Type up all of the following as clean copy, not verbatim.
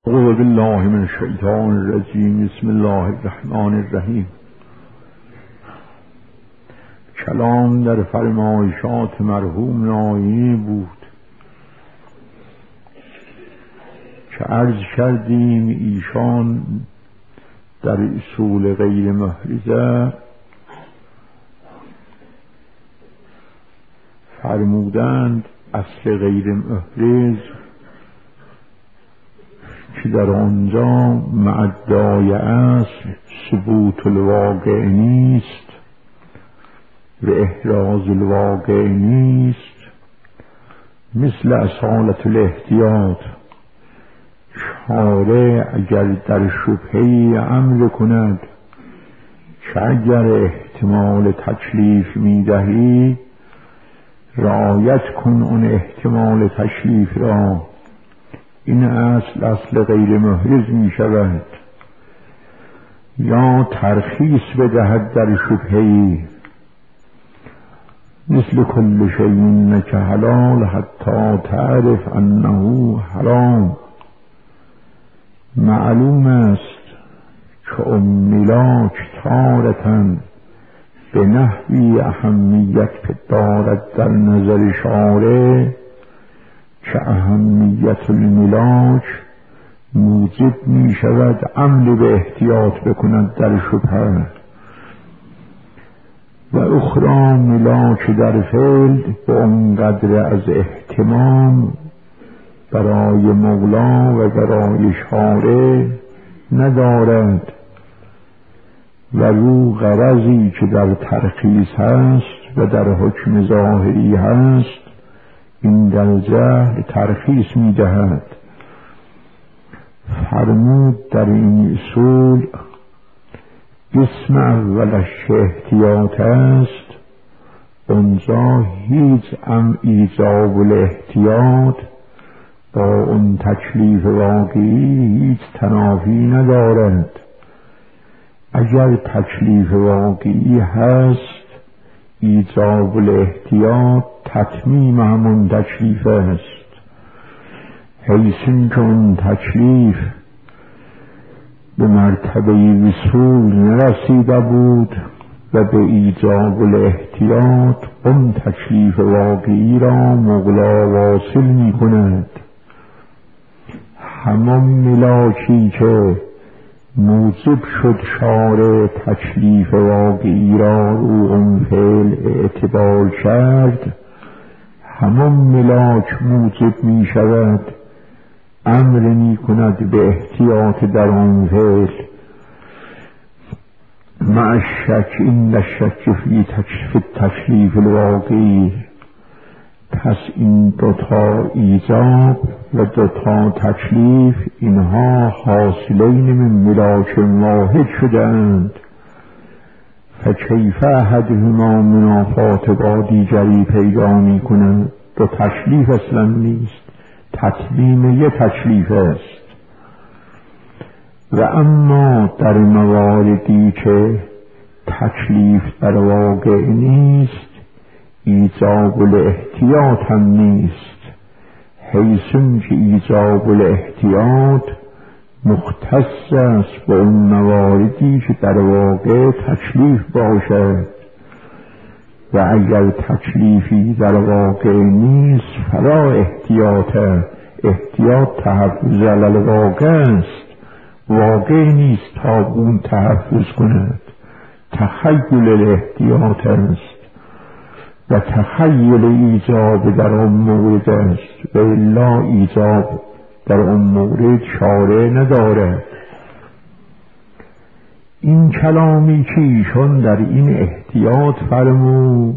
اعوذ بالله من الشیطان الرجیم. بسم الله الرحمن الرحیم. کلام در فرمایشات مرحوم ناینی بود که عرض کردیم ایشان در اصول غیر محرزه فرمودند اصل غیر محرز که در آنجا معدای اصل ثبوت الواقع نیست و احراز الواقع نیست، مثل اصالت الاحتیاط. شارع اگر در شبهی امر کند که اگر احتمال تکلیف میدهی رعایت کن اون احتمال تکلیف را، این اصل غیر محرز می شود. یا ترخیص بدهد در شبهی، مثل کل شیء که حلال حتی تعرف انه حرام. معلوم است که ملاک تارة به نحوی اهمیت دارد در نظر شارع که اهمیت الملاک موجب می شود عمل به احتیاط بکند در شبهه، و اخرى ملاک در فعل به اونقدر از اهتمام برای مولا و برای شارع ندارد، و رو غرضی که در ترخیص هست و در حکم ظاهری هست این در جهل ترخیص می دهد. فرمود در این اصول قسم اولش که احتیاط است، اونجا هیچ ایجاب الاحتیاط با اون تکلیف واقعی هیچ تنافی ندارد. اگر تکلیف واقعی هست ایجاب الاحتیاط تتمیم همون تکلیف است، حیث که اون تکلیف به مرتبه وصول نرسیده بود و به ایجاب الاحتیاط اون تکلیف واقعی را مغلا واصل می کند. همان ملاکی که موجب شد شارع تکلیف واقعی را رو اون فعل اعتبار کرد، همان ملاک موجب می شود امر می کند به احتیاط در اون فعل. مع الشک این الشک فی تکلیف الواقعی. پس این دوتا ایجاب و دوتا تکلیف اینها حاصلین من ملاک واحد شدند، فکیف احدهما منافات با دیگری پیدا می کند. دو تکلیف اصلا نیست، تتمیم یه تکلیف است. و اما در مواردی که تکلیف در واقع نیست ایجاب الاحتیاط هم نیست، حیث که ایجاب الاحتیاط مختص است به اون مواردی که در واقع تکلیف باشد، و اگر تکلیفی در واقع نیست فلا احتیاط تحفظ علی الواقع است، واقع نیست تا اون تحفظ کند، تخیل الاحتیاط است و تخیل ایجاب در اون مورد است، و الا ایجاب در اون مورد شارع ندارد. این کلامی که ایشان در این احتیاط فرمود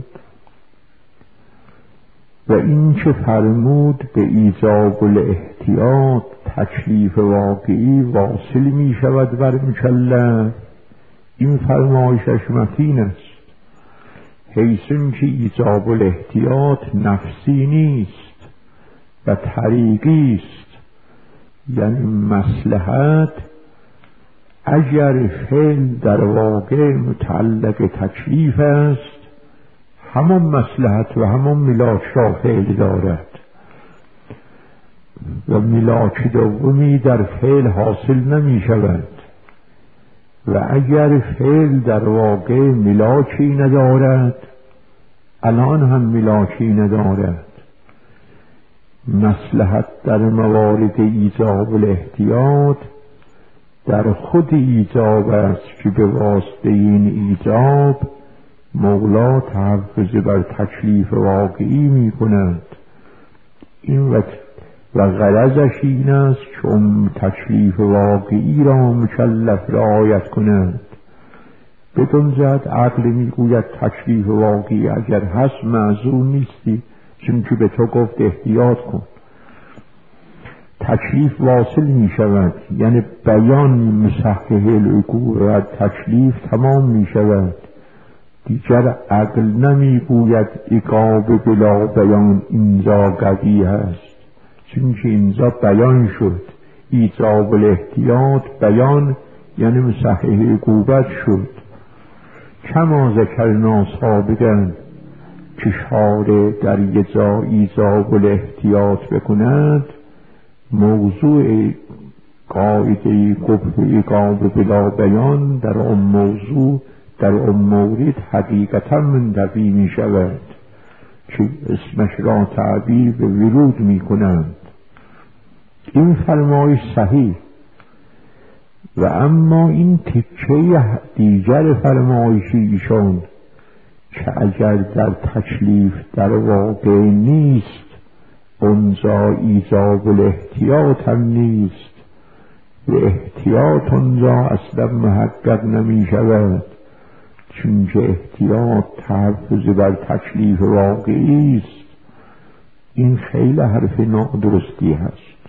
و این که فرمود به ایجاب الاحتیاط تکلیف واقعی واصل می شود بر مکلف، این فرمایشش متین است، حیث که ایجاب الاحتیاط نفسی نیست و طریقی است. یعنی مصلحت اگر فعل در واقع متعلق تکلیف است همان مصلحت و همان ملاک را فعل دارد، و ملاک دومی در فعل حاصل نمی شود و اگر فعل در واقع ملاکی ندارد، الان هم ملاکی ندارد، مصلحت در موارد ایجاب الاحتیاط در خود ایجاب است که به واسطه این ایجاب مولا تحفظ بر تکلیف واقعی می کند. این و غرضش این است چون تکلیف واقعی را مکلف رعایت کند. بدون جهت عقل میگوید تکلیف واقعی اگر هست معذور نیستی، چون که به تو گفت احتیاط کن. تکلیف واصل می شود، یعنی بیان مصحح العقول و تکلیف تمام می شود. دیگر عقل نمی گوید عقاب بلا بیان اینجا قوی هست، چون که اینجا بیان شد. ایجاب الاحتیاط بیان یعنی مصحح عقوبت شد. کما ذکرنا سابقا که شارع در یه جا ایجاب الاحتیاط بکند، موضوع قاعده قبح عقاب بلا بیان در آن موضوع در آن مورد حقیقتا منتفی می شود که اسمش را تعبیر به ورود می کنند. این فرمایش صحیح. و اما این تکه دیگر فرمایشی ایشان که اگر در تکلیف در واقع نیست، اونجا ایجاب الاحتیاط هم نیست و احتیاط اونجا اصلا محقق نمی شود، چون که احتیاط تحفظ بر تکلیف واقعی است. این خیلی حرف نادرستی هست.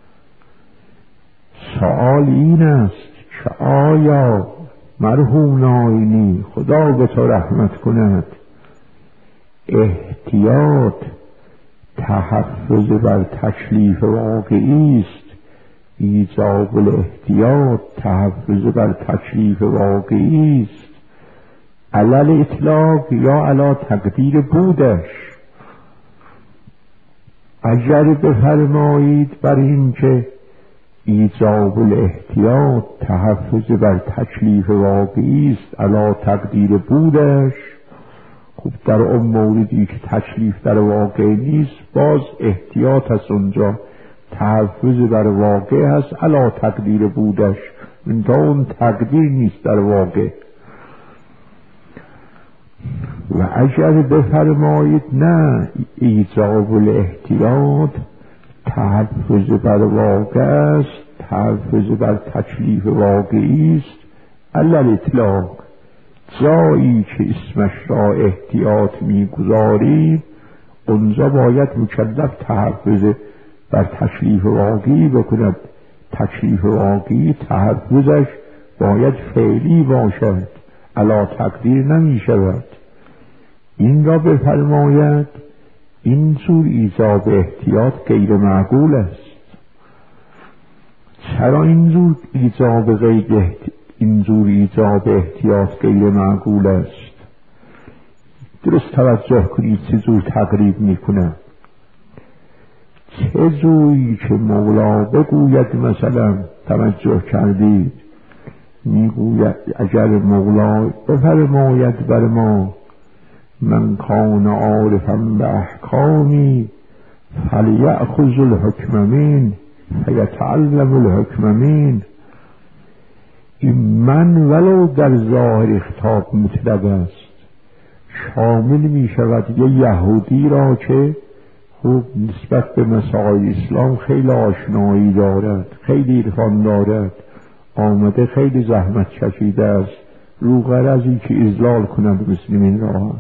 سوال این است که آیا مرحوم ناینی خدا به تو رحمت کند احتیاط تحفظ بر تکلیف واقعی است، ایجاب الاحتیاط تحفظ بر تکلیف واقعی است، علل اطلاق یا علی تقدیر بودش؟ اگر بفرمایید بر این که ایجاب الاحتیاط تحفظ بر تکلیف واقعی است علی تقدیر بودش، خب در اون موردی که تکلیف در واقع نیست باز احتیاط هست، اونجا تحفظ بر واقع هست علی تقدیر بودش، منتها اون تقدیر نیست در واقع. و اگر بفرمایید نه ایجاب الاحتیاط تحفظ بر واقع است، تحفظ بر تکلیف واقعی است، علی الاطلاق، جایی که اسمش را احتیاط میگذاریم اونجا باید مکلف تحفظ بر تکلیف واقعی بکند. تکلیف واقعی تحفظش باید فعلی باشد، علی تقدیر نمی شود. این را بفرماید این جور ایجاب احتیاط غیر معقول است. چرا این جور ایجاب احتیاط غیر معقول است؟ درست توجه کنید چه جور تقریب میکنه. چه جوری که مولا بگوید، مثلا توجه کردید میگوید اگر مولا بفرماید بر ما من کان عارفا به احکامی فلیأخذ الحکم من فیتعلم الحکم من، این من ولو در ظاهر خطاب مطلق است، شامل می شود یه یهودی را که خوب نسبت به مسائل اسلام خیلی آشنایی دارد، خیلی عرفان دارد، آمده خیلی زحمت کشیده است رو غرضی که اضلال کند مسلمین را،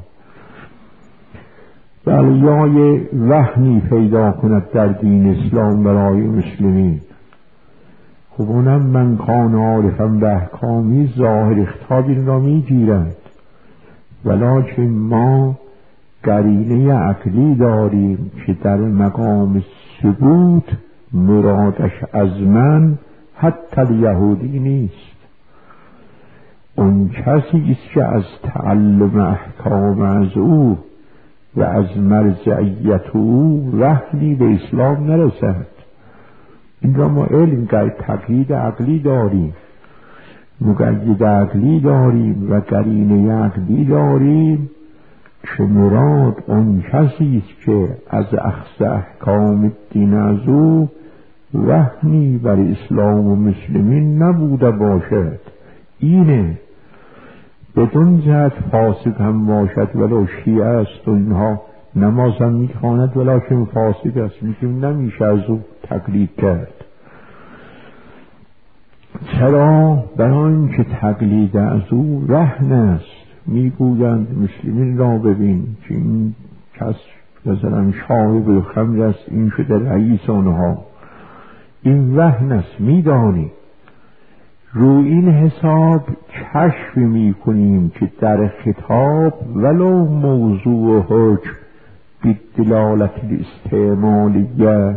بلیای وهمی پیدا کند در دین اسلام برای مسلمین. خب اونم من کان عارفا به احکامی ظاهر خطاب این را می گیرد، ولکن ما قرینه عقلی داریم که در مقام ثبوت مرادش از من حتی یهودی نیست، اون کسی است که از تعلم احکام از او و از مرجعیت او وحی به اسلام نرسد. این را ما علم تقیید عقلی داریم، مقید عقلی داریم و قرینه عقلی داریم که مراد اون کسی است که از اخذ احکام دین از او وهمی بر اسلام و مسلمین نبوده باشد. اینه. بدون جهت فاسق هم باشد ولو شیعه است و اینها نماز هم میخواند ولیکن فاسق است، میگیم نمیشه از او تقلید کرد. چرا؟ برای اینکه تقلید از او رهن است. میگویند مسلمین را ببین که این کس مثلا شارب خمر است، این شده رئیس آنها، این وهن است. میدانی رو این حساب کشف میکنیم که در خطاب ولو موضوع حکم بدلالت الاستعمالیه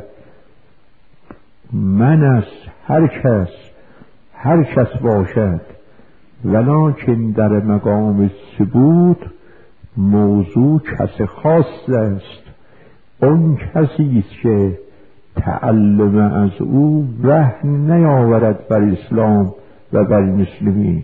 من است، هر کس باشد، ولکن در مقام ثبوت موضوع کس خاص است. اون کسی است که تعلم از او وهن نیاورد بر اسلام و بر مسلمین.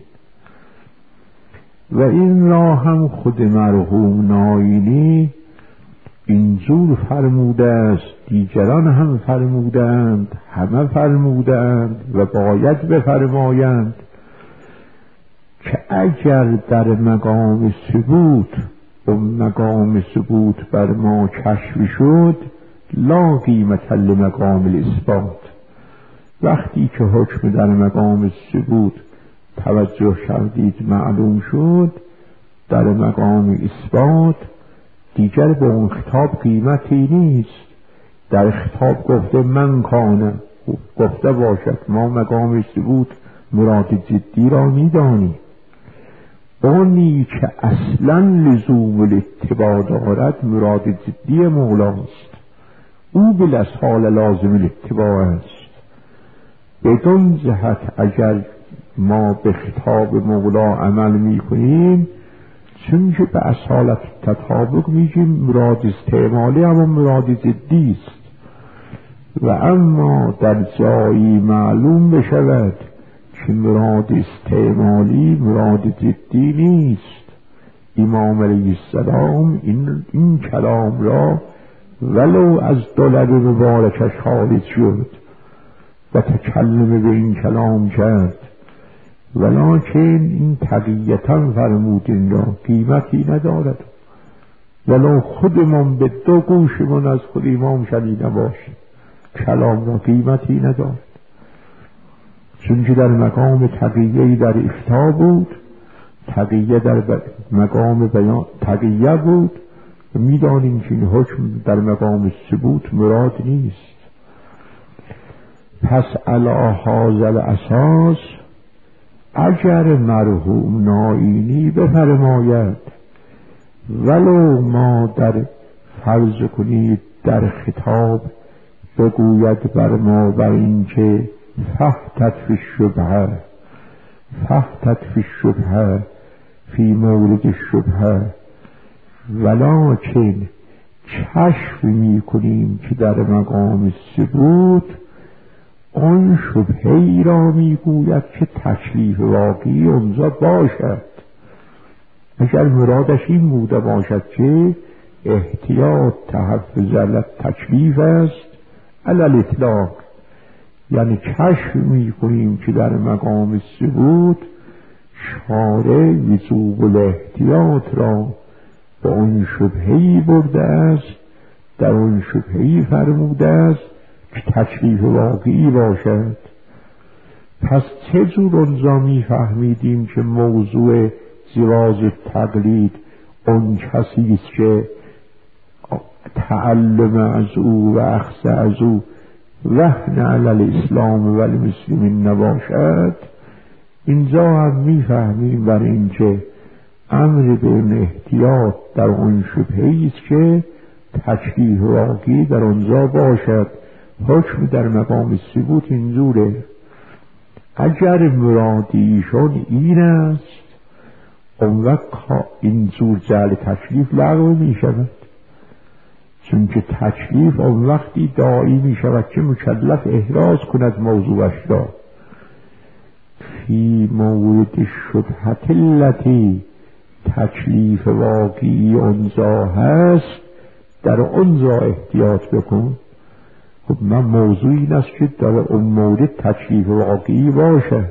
و این را هم خود مرحوم ناینی اینجور فرموده است، دیگران هم فرمودند، همه فرمودند و باید بفرمایند که اگر در مقام ثبوت و مقام ثبوت بر ما کشف شد لا قیمت لمقام الاثبات. وقتی که حکم در مقام ثبوت توجه کردید معلوم شد، در مقام اثبات دیگر به اون خطاب قیمتی نیست. در خطاب گفته من کانه گفته باشد، ما مقام ثبوت مراد جدی را میدانیم. اونی که اصلا لزوم الاتباع دارد مراد جدی مولاست، او بالاصحال لازم الاتباع است. بدون جهت اگر ما به خطاب مولا عمل میکنیم، چون که به اصالت تطابق میگیم مراد استعمالی اما مراد جدی است. و اما در جایی معلوم بشود که مراد استعمالی مراد جدی نیست، امام علیه السلام این کلام را ولو از دولت مبارکش خارج شد و تکلم به این کلام کرد، ولکن این تقییتا فرمود این را قیمتی ندارد. ولو خودمون به دو گوشمون از خود امام شنیده باشیم کلام را قیمتی ندارد، چون که در مقام تقییه در افتاء بود، تقییه در مقام بیان تقییه بود و میدانیم که این حکم در مقام ثبوت مراد نیست. پس علی هذا الاساس اگر مرحوم ناینی بفرماید ولو ما در فرض کنید در خطاب بگوید بر ما بر این که فحتت فی الشبهه فی مورد الشبهه، ولکن کشف می کنیم که در مقام ثبوت آن شبهه ای را می گوید که تکلیف واقعی اونجا باشد. اگر مرادش این بوده باشد که احتیاط تحفظ علی تکلیف است علی الاطلاق، یعنی کشف می کنیم که در مقام ثبوت شارع وجوب الاحتیاط را به اون شبهه‌ای برده است، در اون شبهه‌ای فرموده است که تکلیف واقعی باشد. پس چه جور اونجا می فهمیدیم که موضوع جواز تقلید اون کسی است که تعلم از او و اخذ از او وهن علی الاسلام و المسلمین نباشد؟ اینجا هم میفهمیم بر این که امر به احتیاط در اون شبهه‌ای است که تکلیف واقعی در آنجا باشد. حکم در مقام ثبوت اینجوره. اگر مرادیشون این است اون وقت اینجور جعل تکلیف لغو می شود. چون که تکلیف آن وقتی داعی می شود که مکلف احراز کند موضوعش را. فی مورد شبهت التی تکلیف واقعی اونجا هست، در اونجا احتیاط بکن. خب من موضوعی این است که در اون مورد تکلیف واقعی باشد،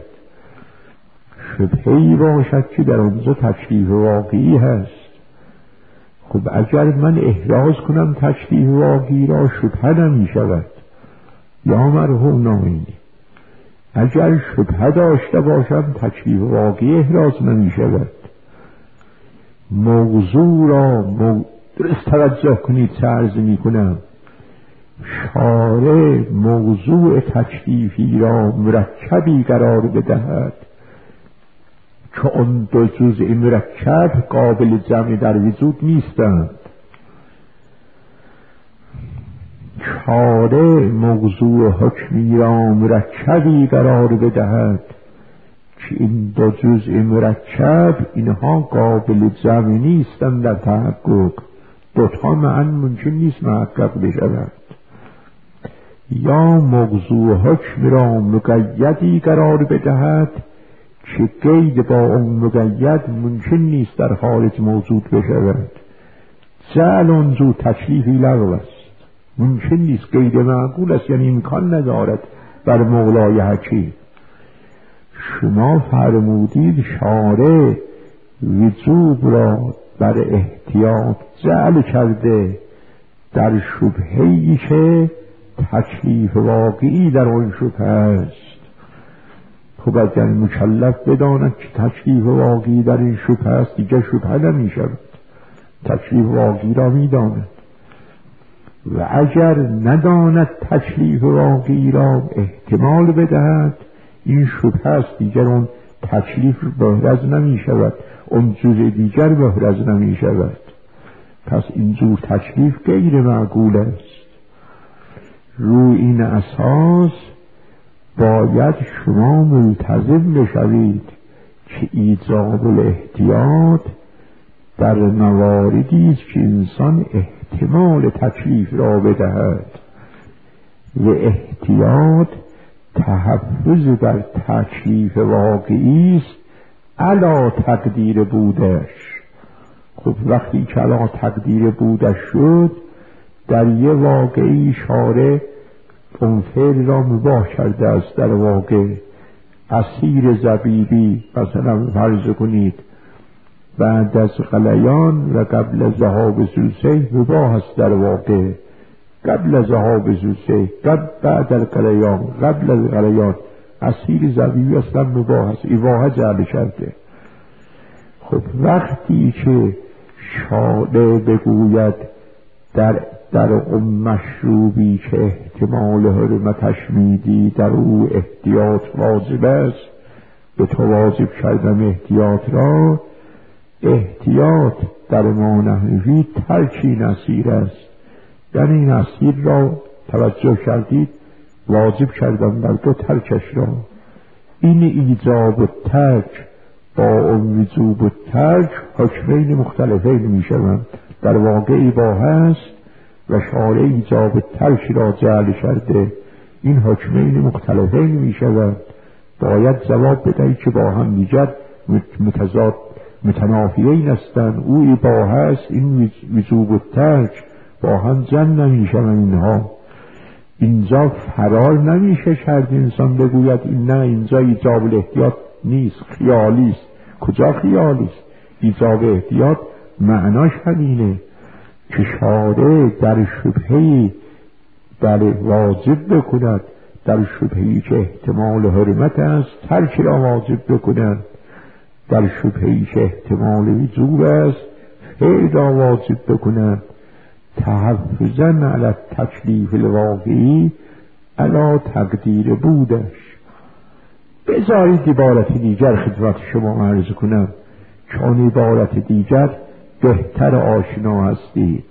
شبهی باشد که در اونجا تکلیف واقعی هست. خب اگر من احراز کنم تکلیف واقعی را شبهه نمی شود یا مرحوم نامینی. اگر شبهه داشته باشم تکلیف واقعی احراز نمی شود. موضوع را درست توجه کنید چه عرض می کنم. شارع موضوع تکلیفی را مرکبی قرار بدهد که اون دو جزء مرکب قابل جمع در وجود نیستند. شارع موضوع حکمی را مرکبی قرار بدهد که این دو جزء مرکب اینها قابل جمع نیستند در تحقق، دوتا معا ممکن نیست محقق بشود. یا موضوع حکم را مقیدی قرار بدهد که قید با اون مقید ممکن نیست در خارج موجود بشود. جعل اونجو تکلیفی لغو است، ممکن نیست، قید معقول است، یعنی امکان ندارد بر مولای حکیم. شما فرمودید شارع وجوب را بر احتیاط جعل کرده در شبهه‌ای که تکلیف واقعی در آن شبهه است. خب اگر مکلف بداند که تکلیف واقعی در این شبهه است دیگر شبهه نمی شود، تکلیف واقعی را می داند. و اگر نداند تکلیف واقعی را احتمال بدهد این شبهه است، دیگر اون تکلیف بهرز نمی شود، اون جزء دیگر بهرز نمی شود. پس این جور تکلیف غیر معقول است. روی این اساس باید شما ملتزم بشوید که ایجاب الاحتیاط در مواردی است که انسان احتمال تکلیف را بدهد و احتیاط تحفظ در تکلیف واقعی است علی تقدیر بودش. خب وقتی که علی تقدیر بودش شد، در یه واقعی شارع اون فعل را مباح کرده است. در واقع عصیر زبیبی مثلا فرض کنید بعد از غلیان و قبل از ذهاب زوسه مباح است. در واقع قبل از ذهاب زوسه، بعد از غلیان، قبل از غلیان عصیر زبیبی اصلا مباح است، اباحه جعل کرده. خب وقتی که شارع بگوید در اون مشروبی که احتمال حرمتش میدی در او احتیاط واجب است، به تو واجب کردم احتیاط را. احتیاط در ما نحوی ترکی نصیر است، یعنی این نصیر را توجه کردید واجب کردم بر تو ترکش را. این ایجاب و ترک با اون وجوب و ترک حکمین مختلفین می شوند. در واقع اباحه است و شارع ایجاب و ترک را جعل کرده، این حکمین مختلفین می شوند. باید جواب بدهی که با هم دیگر متضاد متنافیین هستند. او اباحه است، این وجوب و ترک با هم جمع نمی شوند. اینها اینجا فرار نمیشه کرد انسان بگوید این نه اینجا ایجاب الاحتیاط نیست، خیالی است. کجا خیالی است؟ ایجاب احتیاط معناش همینه که شارع در شبهی در واجب بکند، در شبهی که احتمال حرمت است ترک را واجب بکند، در شبهی که احتمال وجوب است فعل را واجب بکند، تحفظاً علی تکلیف الواقعی علی تقدیر بودش. بذارید عبارت دیگر خدمت شما عرض کنم، چون عبارت دیگر بهتر آشنا هستید.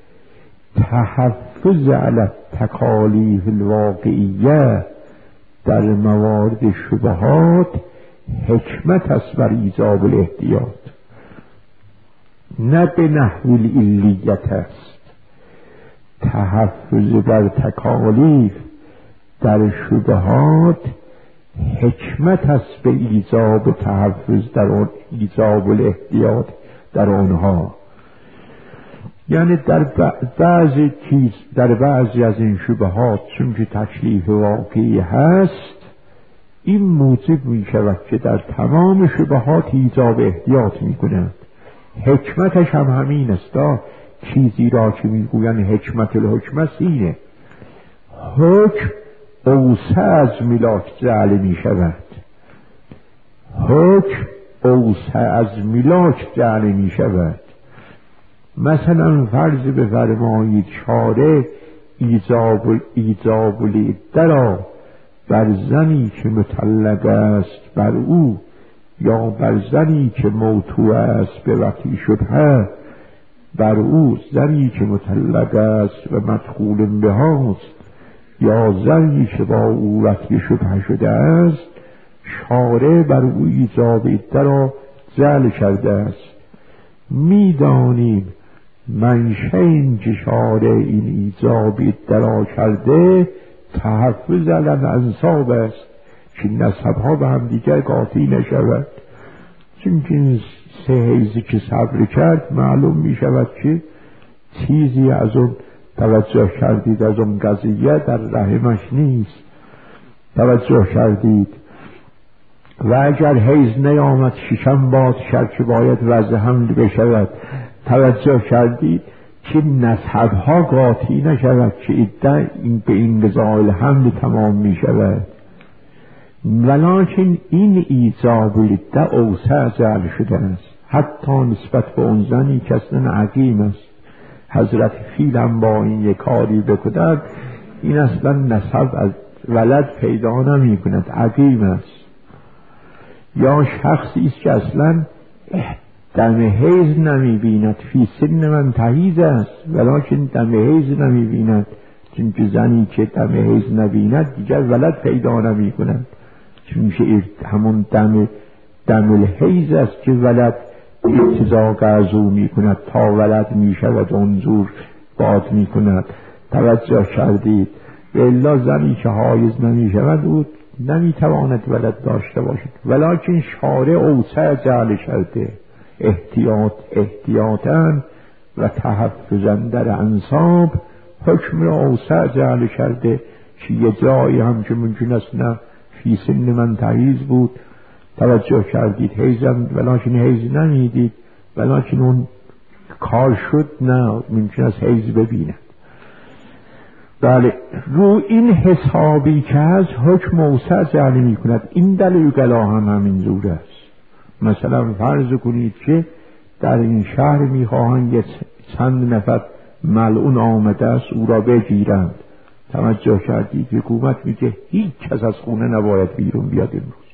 تحفظ علی تکالیف الواقعیه در موارد شبهات حکمت است بر ایجاب الاحتیاط، نه به نحو العلیت است. تحفظ بر تکالیف در شبهات حکمت است به ایجاب تحفظ در آن، ایجاب الاحتیاط در آنها. یعنی در بعضی از این شبهات چون که تکلیف واقعی هست، این موجب می شود که در تمام شبهات ایجاب احتیاط می کند. حکمتش هم همین است. چیزی را که می گویند حکمت الحکمت اینه، حکم اوسع از ملاک جعل می شود. حکم اوسع از ملاک جعل می شود. مثلا فرض بفرمایید شارع ایجاب العده را بر زنی که مطلق است بر او، یا بر زنی که موطوع است به وطی شبهه بر او، زنی که مطلق است و مدخول بهاست، یا زنی که با او وطی شبهه شده است، شارع بر او ایجاب عده را جعل کرده است. میدانیم منشأ این که شارع این ایجاب عده را کرده تحفظ علی الانساب است که نسبها به هم دیگر قاطی نشود. چون که این 3 حیضی که صبر کرد معلوم می شود که چیزی از اون توجه کردید از اون قضیه در رحمش نیست، توجه کردید. و اگر حیض نیامد شکم باز کرد که باید وضع حمل بشود، توجه کردید که نسبها قاطی نشود که عده به این قضای حمل تمام می شود. ولکن این ایجاب العده اوسع جعل شده است، حتی نسبت به اون زنی که اصلا عقیم است. حضرت فیلم با این یک کاری بکند، این اصلا نسب از ولد پیدا نمی کند، عقیم است. یا شخصی است که اصلا دم حیض نمی بیند، فی سن من تحیض است ولکن دم حیض نمی بیند، چون که زنی که دم حیض نبیند دیگر ولد پیدا نمی کند، چون که همون دم الحیض است که ولد اتزاق از او می کند تا ولد می شود انظور باد می کند. توجه کردید؟ و الا زنی که حایض نمی شود او نمی تواند ولد داشته باشد. ولکن شارع اوسع جعل کرده، احتیاطاً و تحفظاً در انساب حکم را اوسع جعل کرده که یه جایی هم که ممکن است نه فی سن من تحیض بود، توجه کردید، حیضم ولکن حیض نمیدید، ولکن اون کار شد نه ممکن است حیض ببیند. بله، رو این حسابی که از حکم اوسع جعل می کند. این دلیل گلا هم همین جور است. مثلا فرض کنید که در این شهر می خواهند یه چند نفر ملعون آمده است او را بگیرند. توجه کردید؟ حکومت میگه هیچ کس از خونه نباید بیرون بیاد امروز.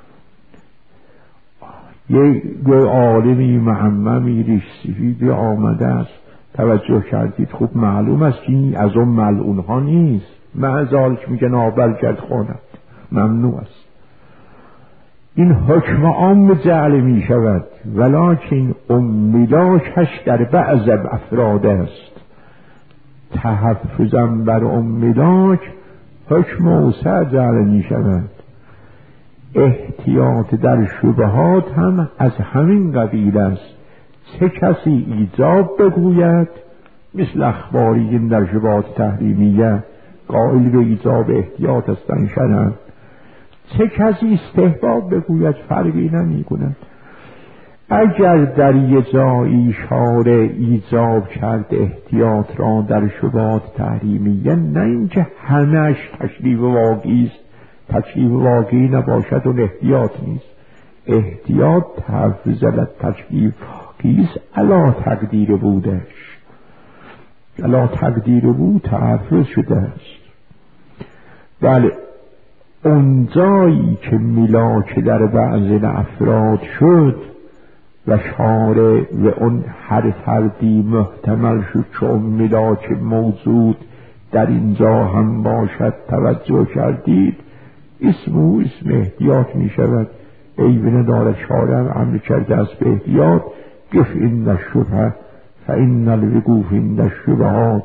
یه عالمی معممی ریش سفیدی آمده است. توجه کردید؟ خوب معلوم است که این از اون ملعون ها نیست، معذال که میگه نابرگرد خواند ممنوع است. این حکم عام جعل می شود، ولکن ملاکش در بعض افراد است. تحفظاً بر ملاک حکم اوسع جعل می شود. احتیاط در شبهات هم از همین قبیل است. چه کسی ایجاب بگوید، مثل اخباریین در شبهات تحریمیه قائل به ایجاب احتیاط هستند شرعاً، چه کسی استحباب بگوید فرقی نمی کند. اگر در یه جایی شارع ایجاب کرد احتیاط را در شبهات تحریمیه، نه اینکه همهش تکلیف واقعی است، تکلیف واقعی نباشد و احتیاط نیست. احتیاط تحفظ از تکلیف واقعی است، علا تقدیر بودش، علا تقدیر بود تحفظ شده است. بله، اون جایی که ملاک در بعض افراد شد و شارع و اون هر فردی محتمل شد که اون ملاک موجود در اینجا هم باشد، توجه کردید؟ اسم احتیاط می شود. عیب ندارد، شارع امر کرده است به احتیاط. گف این الشبهه فإن الوقوف عند الشبهات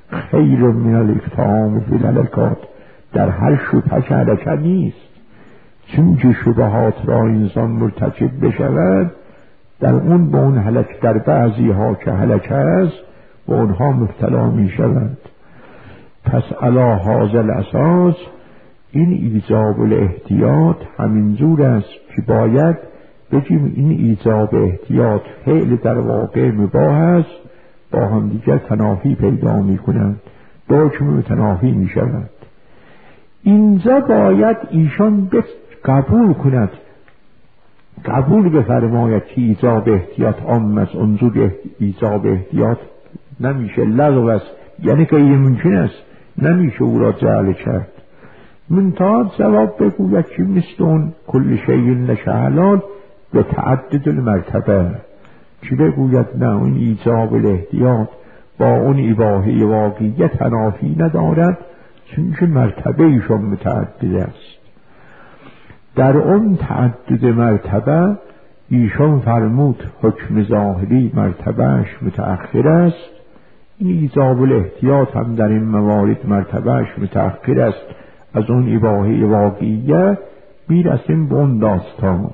خیر من الاکتام فی الهلکات، در هر شبهش هلکه نیست. چون که شبهات را انسان مرتکب بشود، در اون به اون هلک، در بعضی ها که هلکه است و اونها مبتلا می شود. پس علی هذا الاساس این ایجاب الاحتیاط همینجور است که باید بگیم این ایجاب احتیاط فعل در واقع مباح است، با هم دیگر تنافی پیدا می کنند، دو تنافی می شود. اینجا باید ایشان قبول کند، قبول بفرماید که ایجاب احتیاط عام است. اونجور ایجاب احتیاط نمیشه، لغو است، یعنی غیر ممکن است، نمیشه او را جعل کرد. منتها جواب بگوید که مثل اون کل شیء نشه حلال به تعدد المرتبه، چی بگوید نه اون ایجاب الاحتیاط با اون اباحه واقعیت تنافی ندارد، چون که مرتبه ایشان متعدد است. در اون تعدد مرتبه ایشان فرمود حکم ظاهری مرتبهش متأخر است، این ایجاب الاحتیاط هم در این موارد مرتبهش متأخر است از اون اباحه واقعیه. میرسیم به اون داستان.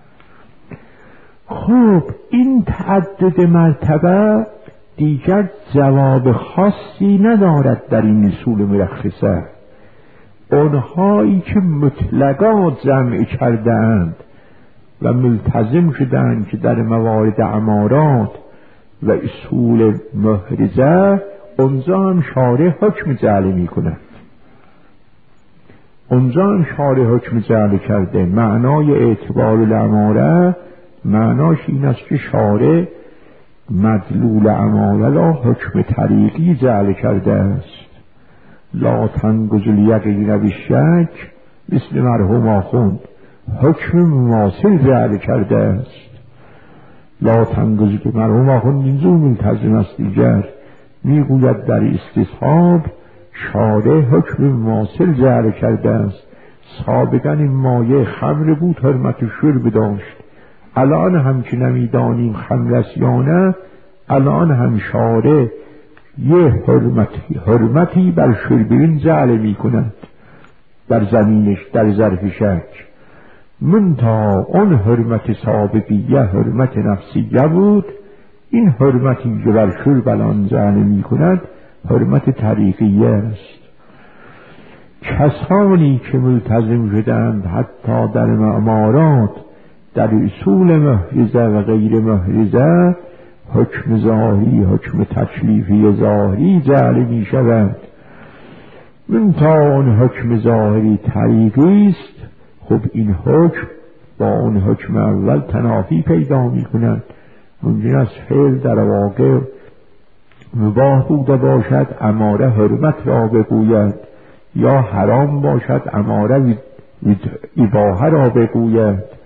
خب این تعدد مرتبه دیگر جواب خاصی ندارد در این اصول مرخصه. اونهایی که مطلقا جمع کردند و ملتزم شدند که در موارد امارات و اصول محرزه اونجا هم شارع حکم جعل می کند، اونجا هم شارع حکم جعل کرده. معنای اعتبار الاماره معناش این است که شارع مدلول اماره را حکم طریقی جعل کرده است. لا تنگز الیقین بالشک، مثل مرحوم آخوند حکم مماثل جعل کرده است. لا تنگز، که مرحوم آخوند اینجور ملتزم است دیگر، میگوید در استصحاب شارع حکم مماثل جعل کرده است. سابقا این مایه خمر بود، حرمت شرب داشت، الان هم که نمیدانیم خمر است یا نه، الان هم شارع یه حرمتی بر شربین جعل می کند در زمینش، در ظرف شک. منتها اون حرمت سابقیه حرمت نفسیه بود، این حرمتی که بر شرب الان جعل می کند حرمت طریقیه است. کسانی که ملتزم شدند حتی در امارات، در اصول محرزه و غیر محرزه، حکم ظاهری، حکم تکلیفی ظاهری جعل می شود. منتها اون حکم ظاهری طریقی است. خب این حکم با اون حکم اول تنافی پیدا می کند. ممکن است فعل در واقع مباح بوده باشد، اماره حرمت را بگوید، یا حرام باشد، اماره اباحه را بگوید،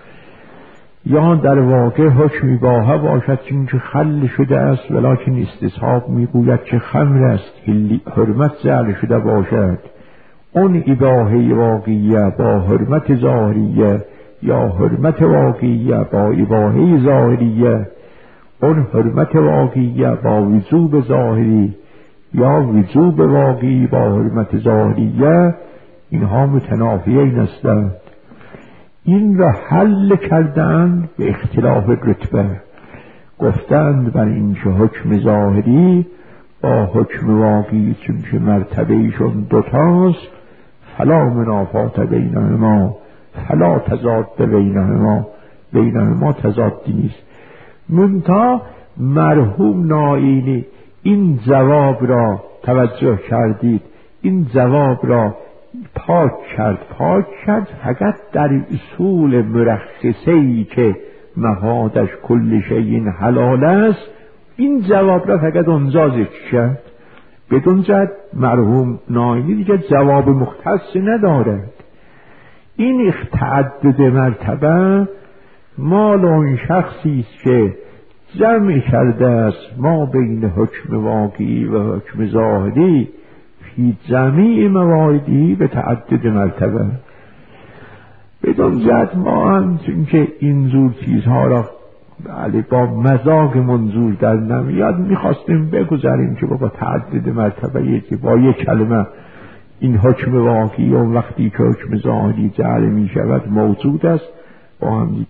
یا در واقع حکم اباحه باشد چون که خل شده است ولکن استصحاب میگوید که خمر است که حرمت جعل شده باشد. اون اباحه واقعیه با حرمت ظاهریه، یا حرمت واقعیه با اباحه ظاهریه، اون حرمت واقعیه با وجوب ظاهری، یا وجوب واقعی با حرمت ظاهریه، اینها متنافیین هستند. این را حل کردند به اختلاف رتبه، گفتند بر این که حکم ظاهری با حکم واقعی چون که مرتبه ایشون دوتاست، فلا منافات بینهما، فلا تضاد بینهما، بینهما تضادی نیست. منتها مرحوم نائینی این جواب را توجه کردید، این جواب را پاک کرد فقط در اصول مرخصه‌ای که مفادش کل شیء حلال است، این جواب را فقط اونجا ذکر کرد. بدون جد مرحوم نائینی دیگه جواب مختص ندارد. این تعدد مرتبه مال اون شخصی است که جمع کرده است ما بین حکم واقعی و حکم ظاهری فی جمیع مواردی به تعدد مرتبه. بدون جد ما هم چون که این زور چیزها را بله با مزاق منظور در نمیاد. میخواستیم بگذاریم که با تعدد مرتبه که با یک کلمه این حکم واقعی و وقتی که حکم ظاهری جعل می شود موجود است با هم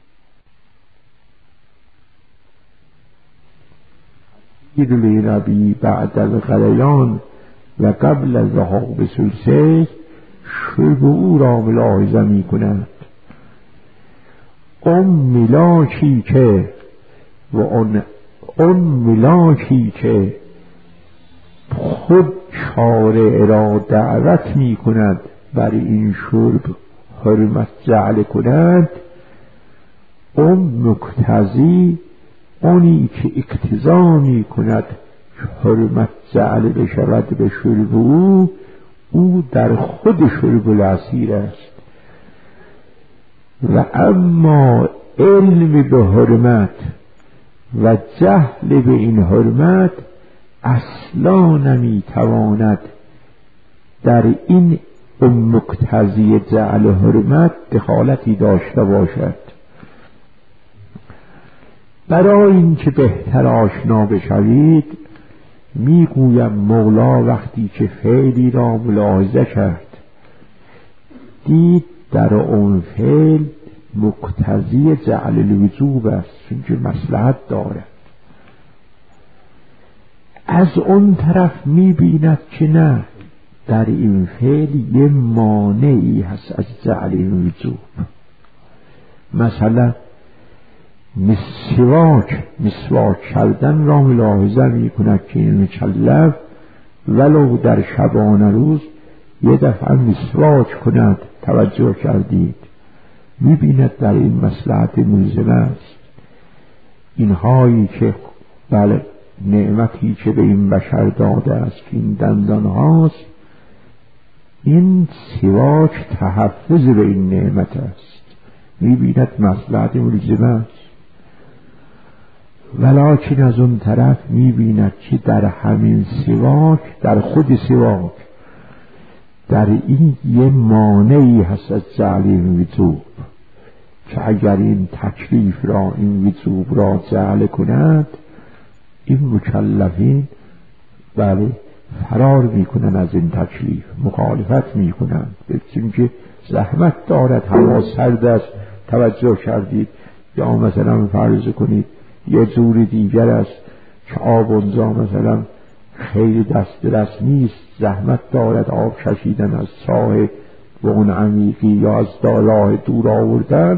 دیدلی نبی بعد از غلیان و قبل از ذهاب سلسه شرب او را ملاحظه می کند. اون ملاکی که خود شارع را دعوت می کند بر این شرب حرمت جعل کند، اون مقتضی اونی که اقتضا می کند حرمت جعل بشود به شرب او در خود شرب العصیر است. و اما علم به حرمت و جهل به این حرمت اصلا نمیتواند در این مقتضی جعل حرمت دخالتی داشته باشد. برای اینکه بهتر آشنا بشوید میگویم مولا وقتی که فعلی را ملاحظه کرد دید در اون فعل مقتضی جعل الوجوب است چون مصلحت دارد، از اون طرف میبیند که نه در این فعل یه مانعی هست از جعل الوجوب. مثلا مسواک کردن را ملاحظه می کند که این مکلف ولو در شبانه روز یه دفعه مسواک کند. توجه کردید؟ می بیند در این مصلحت ملزمه است. اینهایی که بله نعمتی که به این بشر داده است که این دندان هاست، این سواک تحفظ به این نعمت است. می بیند مصلحت ملزمه است. ولکن از اون طرف می‌بیند که در همین سواک، در خود سواک، در این یه مانعی هست از جعل این وجوب که اگر این تکلیف را، این وجوب را جعل کند این مکلفین بله فرار میکنن از این تکلیف، مخالفت میکنن چون زحمت دارد، هوا سرد است. توجه کردید؟ یا مثلا فرض کنید یه جور دیگر است که آب اونجا مثلا خیلی دست نیست، زحمت دارد آب کشیدن از ساحل و اون عمیقی یا از راه دور آوردن،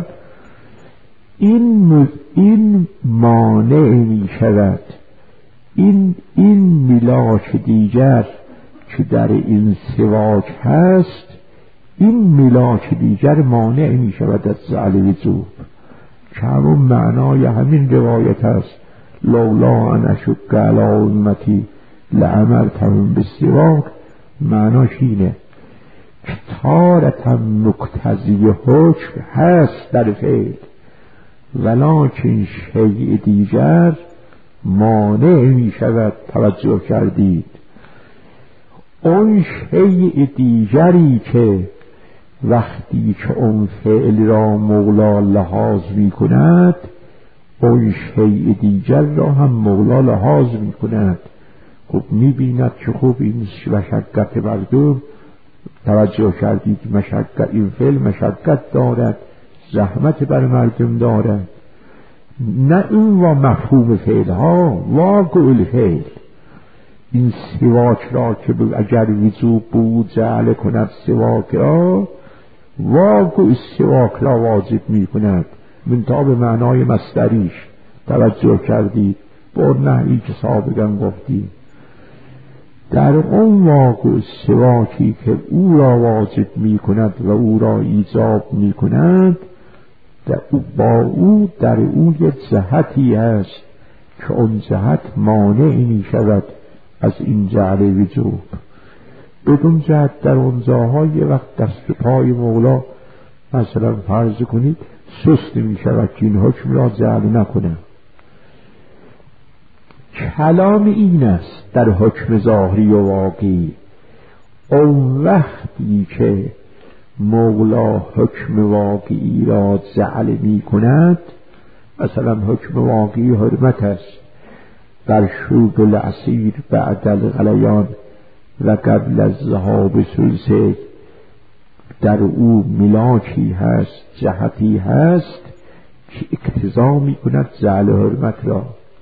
این مانع می شود. این ملاک دیگر که در این سواک هست، این ملاک دیگر مانع می شود از جعل وجوب که همون معنای همین روایت است. لولا ان اشق علی امتی لامرتهم بالسواک. معناش اینه که تارة مقتضی حکم هست در فعل، ولکن شیء دیگر مانع می شود. توجه کردید؟ اون شیء دیگری که وقتی که اون فعل را مولا لحاظ می کند، اون شیء دیگر را هم مولا لحاظ می کند. خب می بیند که خب این مشقت مردم، توجه کردید؟ مشقت، این فعل مشقت دارد، زحمت بر مردم دارد. نه این و مفهوم فعل ها، واقع الفعل. این سواک را که اگر وجوب بود جعل کند سواک را، واقع سواک را واجب می کند منتها به معنای مصدریش. توجه کردید؟ بر نحوی که سابقا گفتیم در اون واقع سواکی که او را واجب می کند و او را ایجاب می کند، با او در او یک جهتی است که اون جهت مانع می شود از این جعل وجوب. بدون جهت در اون جاهای وقت دست پای مولا مثلا فرض کنید سست می شود که این حکم را جعل نکنه. کلام این است در حکم ظاهری و واقعی. اون وقتی که مولا حکم واقعی را جعل می کند مثلا حکم واقعی حرمت است بر شرب العصیر بعد الغلیان و قبل از ذهاب ثلثه، در او ملاکی هست، جهتی هست که اقتضا می کند زعل حرمت را.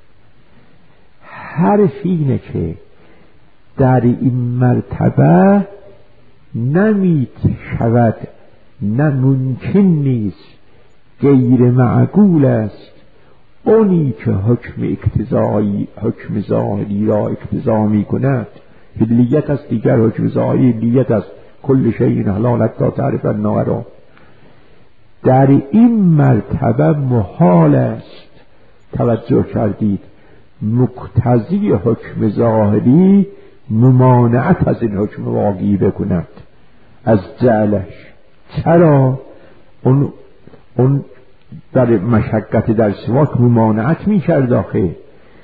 حرف اینه که در این مرتبه نمی شود، نه ممکن نیست، غیر معقول است اونی که حکم اقتضایی، حکم ظاهری را اقتضا می کند. حلیت است دیگر، حکم ظاهری حلیت است، کل شیء حلالت تا تعرف النار. در این مرتبه محال است، توجه کردید، مقتضی حکم ظاهری ممانعت از این حکم واقعی بکند از جعلش. چرا؟ اون در مشقت در سواک ممانعت می کرد. آخه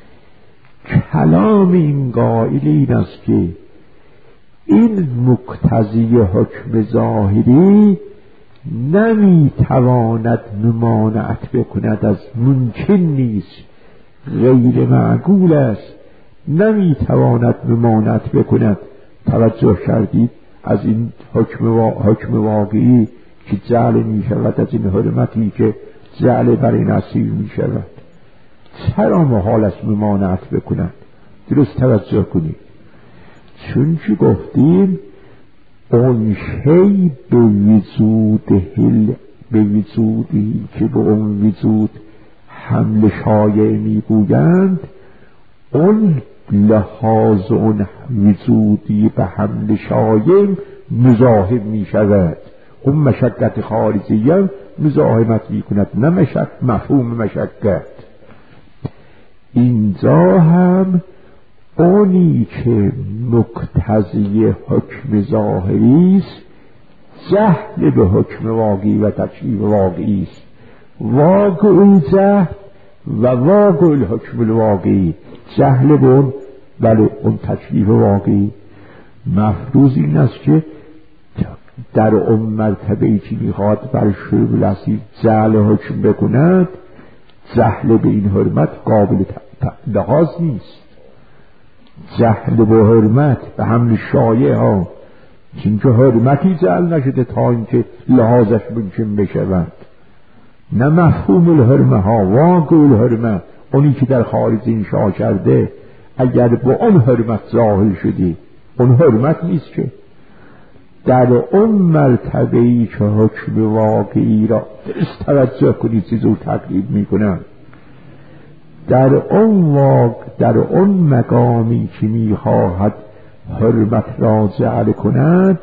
کلام این قائل این است که این مقتضی حکم ظاهری نمی تواند ممانعت بکند از، ممکن نیست، غیر معقول است، نمی تواند ممانعت بکند. توجه کردید از این حکم واقعی که جعل می شود، از این حرمتی که جعل بر این اسیر می شود، چرا محال است ممانعت بکند؟ درست توجه کنید، چون که گفتیم اون شی به وجودی که به اون وجود حمل شایع می گویند، اون لحاظ اون وجودی به حمل شایع مزاحم می شود. اون مشقت خارجی هم مزاحمت می کند، نه مفهوم مشقت. اینجا هم اونی که مقتضی حکم ظاهری است جهل به حکم واقعی و تکلیف واقعی است. واقع الجهل و واقع الحکم الواقعی، جهل به اون بله اون تکلیف واقعی. مفروض این است که در اون مرتبه ای که میخواد بر شرب العصیر جعل حکم بکند، جهل به این حرمت قابل لحاظ نیست. جهل به حرمت به حمل شایع ها، چونکه حرمتی جعل نشده تا اینکه لحاظش ممکن بشود، نه مفهوم الحرمه ها، واقع الحرمه، اونی که در خارج انشاء کرده اگر با اون حرمت ظاهر شدی، اون حرمت نیست که. در اون مرتبه ای که حکم واقعی را درست توجه کنید چیزو تقریب می کنند، در اون مقامی که می خواهد حرمت را جعل کند،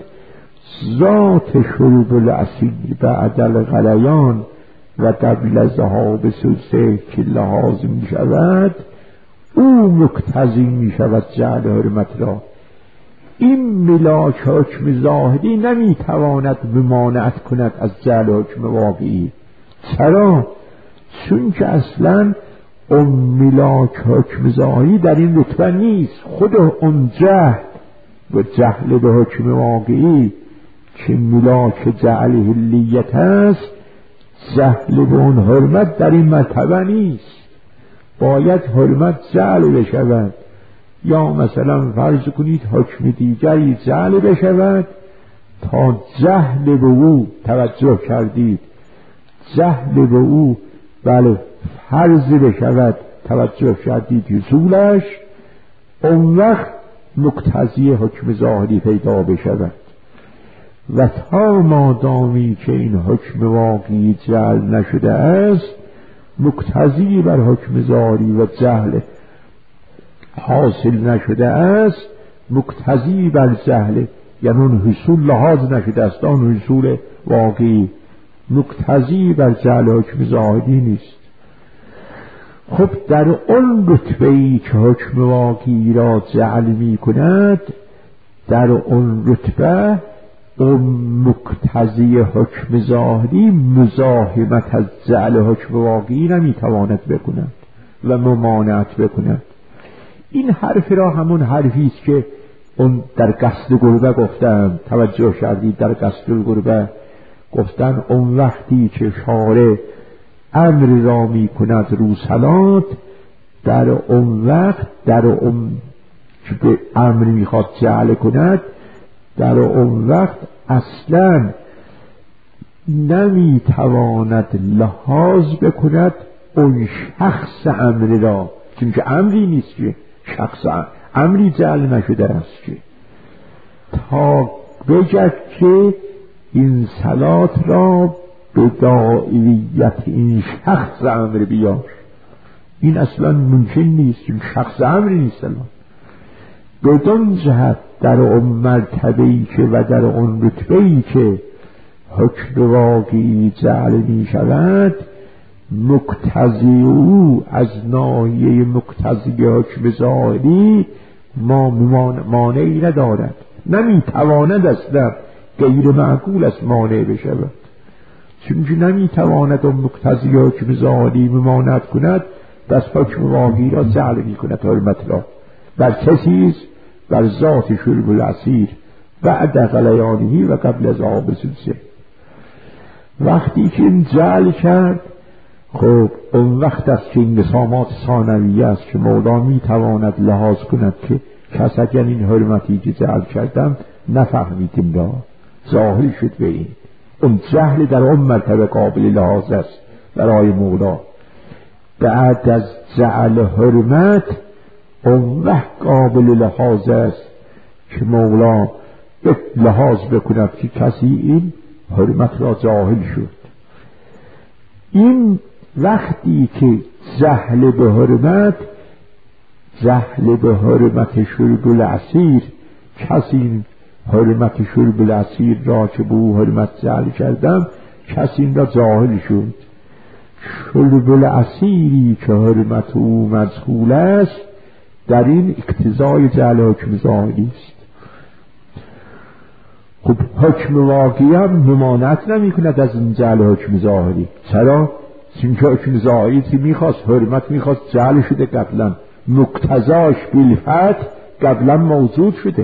ذات شرب العصیر بعد الغلیان و قبل از ذهاب ثلثه که لحاظ می شود، او مقتضی می شود جعل حرمت را. این ملاک حکم ظاهری نمی تواند ممانعت کند از جعل حکم واقعی. چرا؟ چون که اصلا اون ملاک حکم ظاهری در این رتبه نیست. خود اون جهل و جهل به حکم واقعی که ملاک جعل حلیت است، جهل به اون حرمت در این مرتبه نیست. باید حرمت جعل بشود، یا مثلا فرض کنید حکم دیگری جعل بشود تا جهل به او، توجه کردید، جهل به او بله فرض بشود، توجه کردید حصولش، اون وقت مقتضی حکم ظاهری پیدا بشود. و تا مادامی که این حکم واقعی جعل نشده است، مقتضی بر حکم ظاهری و جهل حاصل نشده است، مقتضی بر جهل، یعنی اون حصول لحاظ نشده است، اون حصول واقعی مقتضی بر جهل حکم ظاهری نیست. خب در اون رتبه‌ای که حکم واقعی را جعل می کند، در اون رتبه اون مقتضی حکم ظاهری مزاحمت از جعل حکم واقعی نمیتواند بکند و ممانعت بکند. این حرف را همون حرفی است که اون در قصد گربه گفتن، توجه کردید، در قصد گربه گفتن اون وقتی که شارع امر را می کند روسلات، در اون وقت در اون که به امر میخواد جعل کند، در اون وقت اصلا نمیتواند لحاظ بکند اون شخص امر را، چون که امری نیست که شخص امری جعل نشده است که تا بگد که این صلات را به داعیت این شخص امر بیار. این اصلا ممکن نیست، چون شخص امری نیست. بدون جهت در اون مرتبه‌ای که و در اون رتبه‌ای که حکم واقعی جعل می شود، مقتضی او از ناحیه مقتضی حکم ظاهری مانعی ندارد، نمی تواند اصلا غیر معقول است مانع بشود، چون که نمی تواند اون مقتضی حکم ظاهری ممانعت کند، بس حکم واقعی را جعل می کند حرمت را بر کسی بر ذات شرب العصیر بعد غلیانه و قبل از آب سلسه. وقتی که این جعل کرد، خب اون وقت است که این نسامات ثانویه است که مولا می تواند لحاظ کند که کس اگر این حرمتی که جعل کردم نفهمیدیم را ظاهر شد به این، اون جهل در اون مرتبه قابل لحاظ است برای مولا. بعد از جعل حرمت اون وقت قابل لحاظ است که مولا لحاظ بکند که کسی این حرمت را جاهل شد. این وقتی که جهل به حرمت شرب العصیر، کسی حرمت شرب العصیر را که به او حرمت جعل کردم کسی این را جاهل شد. شرب العصیری که حرمت او مجهول است، در این اقتضای جعل حکم ظاهری است. خب حکم واقعی هم ممانعت نمی کند از این جعل حکم ظاهری. چرا؟ چون که حکم ظاهری که میخواست حرمت میخواست جعل شده، قبلا مقتضاش بالفتح قبلا موجود شده.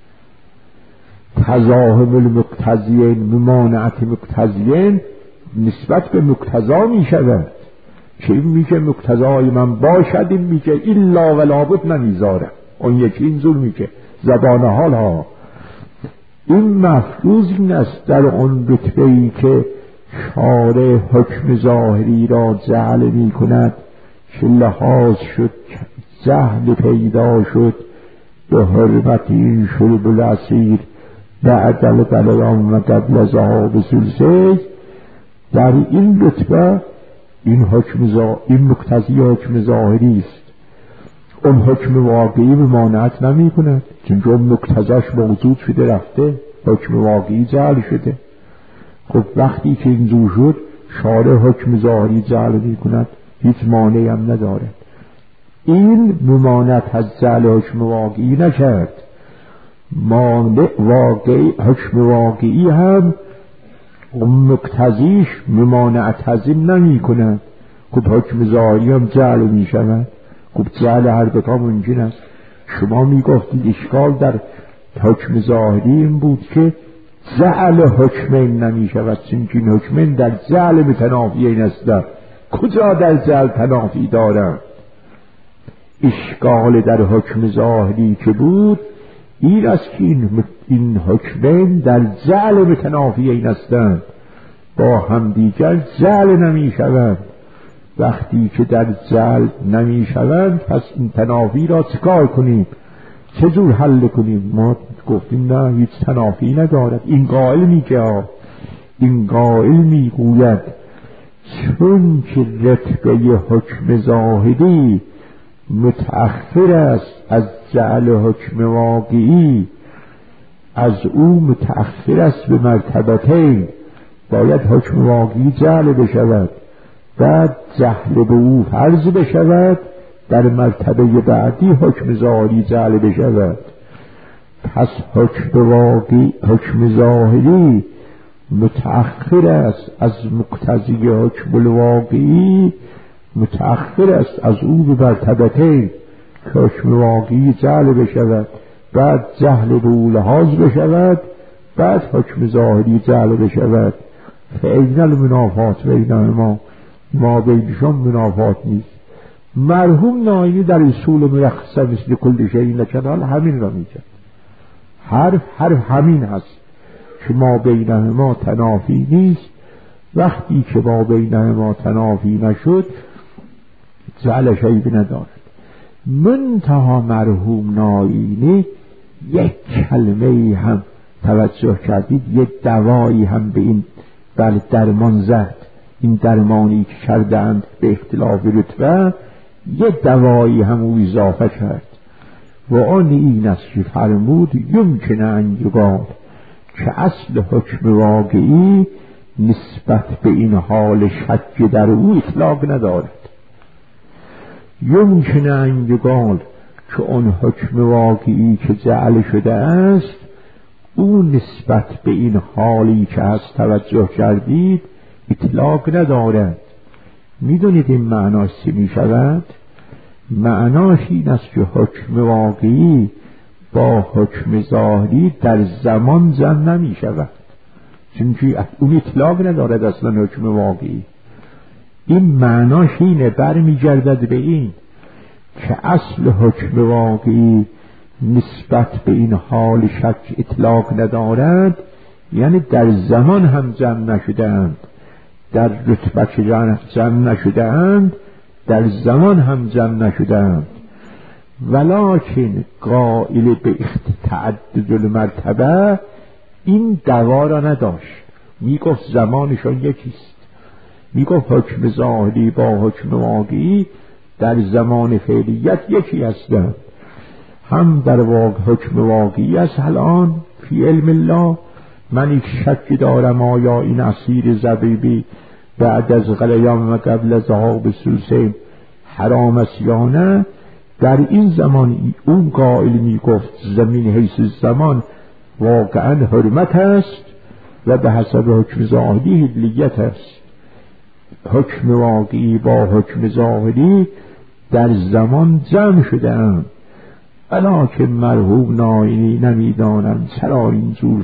تزاحم المقتضیین، ممانعت مقتضیین نسبت به مقتضا می شود که این میگه مقتضای من باشد، این میگه الا ولا بد نمیذاره، اون یکی اینجور میگه زبان حال ها. این مفروض این است در اون رتبه‌ای که شارع حکم ظاهری را جعل می کند که لحاظ شد، جهل پیدا شد به حرمت این شرب العصیر بعد الغلیان و قبل از آب سلسه. در این رتبه این مقتضی حکم ظاهری است، اون حکم واقعی ممانعت نمی کند، چون اون مقتضاش موجود شده رفته، حکم واقعی جعل شده. خب وقتی که اینجور شد شارع حکم ظاهری جعل می کند، هیچ مانعی هم ندارد. این ممانعت از جعل حکم واقعی نکرد، مانع واقعی حکم واقعی هم اون مقتضیش ممانعت از این نمی کند. خب حکم ظاهری هم جعل می شود. خب جعل هر دوتا ممکن است. شما می گفتید اشکال در حکم ظاهری این بود که جعل حکمین نمی شود، چون این حکمین در جعل متنافیین است. کجا در جعل تنافی دارند؟ اشکال در حکم ظاهری که بود این است که این حکمین در جعل متنافیین هستند، با هم دیگر جعل نمی شوند. وقتی که در جعل نمی شوند پس این تنافی را چکار کنیم؟ چجور حل کنیم؟ ما گفتیم نه، هیچ تنافی ندارد. این قائل میگوید چون که رتبه حکم ظاهری متأخر است از جعل حکم واقعی، از او متأخر است به مرتبتین، باید حکم واقعی جعل بشود، بعد جهل به او فرض بشود، در مرتبه بعدی حکم ظاهری جعل بشود. پس حکم ظاهری متأخر است از مقتضی حکم الواقعی، متأخر است از او به مرتبتین که حکم واقعی جعل بشود، بعد جهل به او لحاظ بشود، بعد حکم ظاهری جعل بشود. فإن المنافات بینهما ما بینشان منافات نیست. مرحوم ناینی در اصول مرخصه مثل کل شیء لکنال همین را میگه. حرف همین هست که ما بینهما تنافی نیست. وقتی که ما بینهما تنافی نشد زعل شیء ندارد. منتها مرحوم ناینی یک کلمه هم توجه کردید، یک دوایی هم به این درمان زد. این درمانی که کردند به اختلاف رتبه یک دوایی هم او اضافه کرد و آن این است که فرمود یمکن ان یقال که اصل حکم واقعی نسبت به این حال شک در او اطلاق ندارد. یمکن ان یقال که اون حکم واقعی که جعل شده است او نسبت به این حالی که هست توجه کردید اطلاق ندارد. میدونید این معناش چی میشود؟ معناش این است که حکم واقعی با حکم ظاهری در زمان جمع نمی شود، چونکه اون اطلاق ندارد اصلا حکم واقعی. این معناش اینه، برمیگردد به این که اصل حکم واقعی نسبت به این حال شک اطلاق ندارد، یعنی در زمان هم جمع نشده‌اند، در رتبه که جمع نشده‌اند در زمان هم جمع نشده‌اند. ولکن قائل به تعدد المرتبه این دوا را نداشت. میگفت زمانشان یکیست. میگفت حکم ظاهری با حکم واقعی در زمان فعلیت یکی هستند. هم در حکم واقعی است الان فی علم الله. من یک شک دارم آیا این عصیر زبیبی بعد از غلیان و قبل از ذهاب سلسین حرام است یا نه. در این زمان اون قائل می گفت زمین حیث زمان واقعا حرمت است و به حسب حکم ظاهری حلیت است. حکم واقعی با حکم ظاهری در زمان جمع شده اند. ولکن مرحوم ناینی نمیدانم چرا اینجور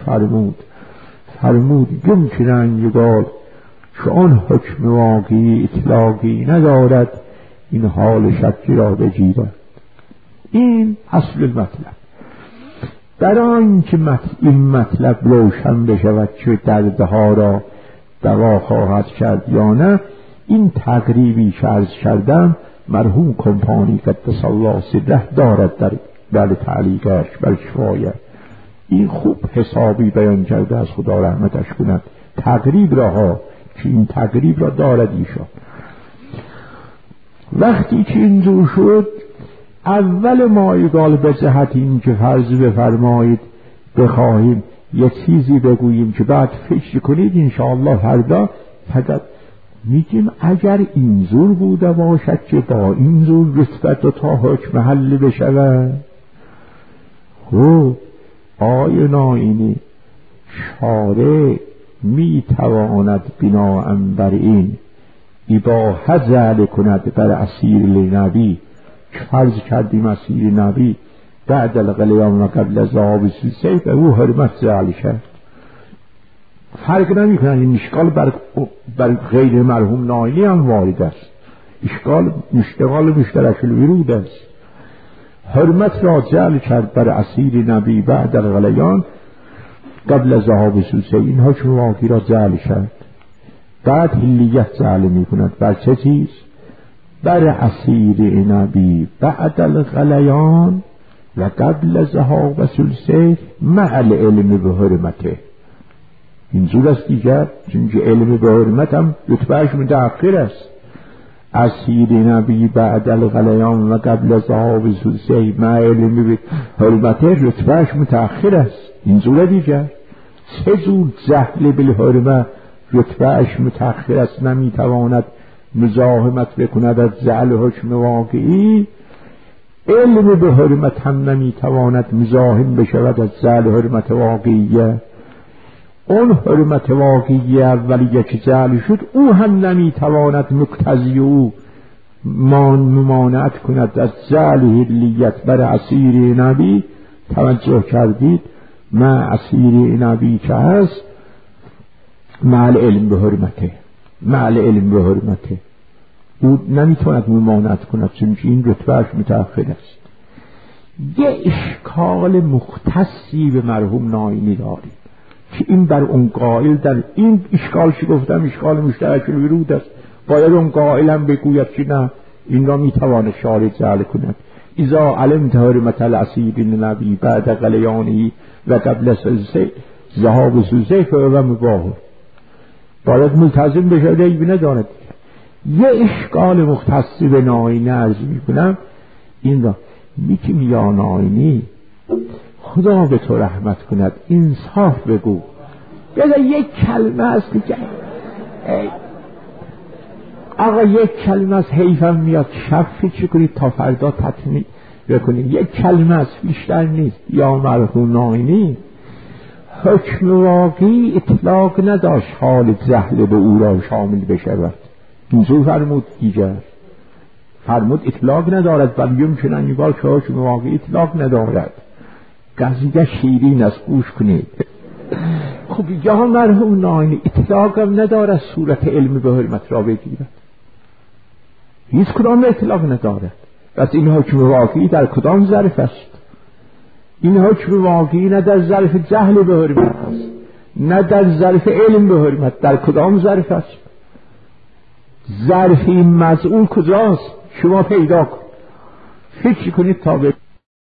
فرمود یمکن ان یقال که آن حکم واقعی اطلاقی ندارد این حال شکی را بگیرد. این اصل المطلب. برای اینکه این مطلب روشن بشود که دردها را دوا خواهد کرد یا نه، این تقریبی که عرض کردم مرحوم کمپانی قدس الله سره دارد در تعلیقش بر شفایه. این خوب حسابی بیان کرده، از خدا رحمتش کند تقریب را که این تقریب را دارد ایشان. وقتی که اینجور شد اول مایگال به جهت این که فرض بفرمایید بخواهیم یه چیزی بگوییم که بعد فکر کنید انشاءالله فردا فقط میگیم اگر اینجور بوده باشد که با اینجور رتبت تا حکم حل بشود. خب آیا ناینی شارع میتواند بناء بر این اباحت جعل کند بر اسیر نبی که فرض کردیم اسیر نبی بعد الغلیان و قبل از ذهاب سلسله به او حرمت جعل کرد. فرق نمی کنند. این اشکال بر غیر مرحوم ناینی هم وارد است. اشکال مشترک الورود است. حرمت را جعل کرد بر اسیر نبی بعد الغلیان قبل از ذهاب سلسله. این حکم واقعی را جعل کرد. بعد حلیت جعل می کند بر چه چیز؟ بر اسیر نبی بعد الغلیان و قبل از ذهاب سلسله مع العلم به حرمته. اینجور است دیگر، چون علم به حرمت هم رتبهش متأخر است. اسیر نبی بعد الغلیان و قبل از ذهاب سلسله مع علم به حرمته رتبهش متأخر است. اینجور دیگر چه جور جهل بالحرمه رتبهش متأخر است، نمیتواند مزاحمت بکند از جعل حکم واقعی. علم به حرمت هم نمیتواند مزاحم بشود از جعل حرمت واقعیه. اون حرمت واقعی اولیه که جعل شد او هم نمیتواند مقتضی او ممانعت کند از جعل حلیت بر اسیر نبی. توجه کردید؟ مع اسیر نبی که هست مع العلم به حرمته. او نمیتواند ممانعت کند، چون این رتبهش متأخر است. یه اشکال مختصی به مرحوم ناینی داریم که این بر اون قائل در این اشکالش گفتم اشکال مشترک ورود است، باید اون قائل هم بگوید که نه این را میتواند شارع جعل کند. اذا علمت حرمت الاسیر نبی بعد غلیانی و قبل سلسه ذهاب سوزه فهو مباح، باید ملتزم بشه، ریبی ندارد. یه اشکال مختصی به ناینی عرض میکنم این را میگم یا ناینی خدا به تو رحمت کند انصاف بگو، بذار یک کلمه است دیگه آقا، یک کلمه از حیفم میاد شب فکر کنید تا فردا تطمیع بکنید، یک کلمه از بیشتر نیست. یا مرحوم ناینی حکم واقعی اطلاق نداشت حال جهل به او را شامل بشود، اینجور فرمود دیگر، فرمود اطلاق ندارد بل یمکن ان یقال که حکم واقعی اطلاق ندارد. قضیه شیرین است، گوش کنید. خب یا مرحوم ناینی اطلاق هم ندارد صورت علم به حرمت را بگیرد، هیچ کدام اطلاق ندارد. پس این حکم واقعی در کدام ظرف است؟ این حکم واقعی نه در ظرف جهل به حرمت است نه در ظرف علم به حرمت، در کدام ظرف است؟ ظرف این مزعول کجاست؟ شما پیدا کن، فکر کنید تا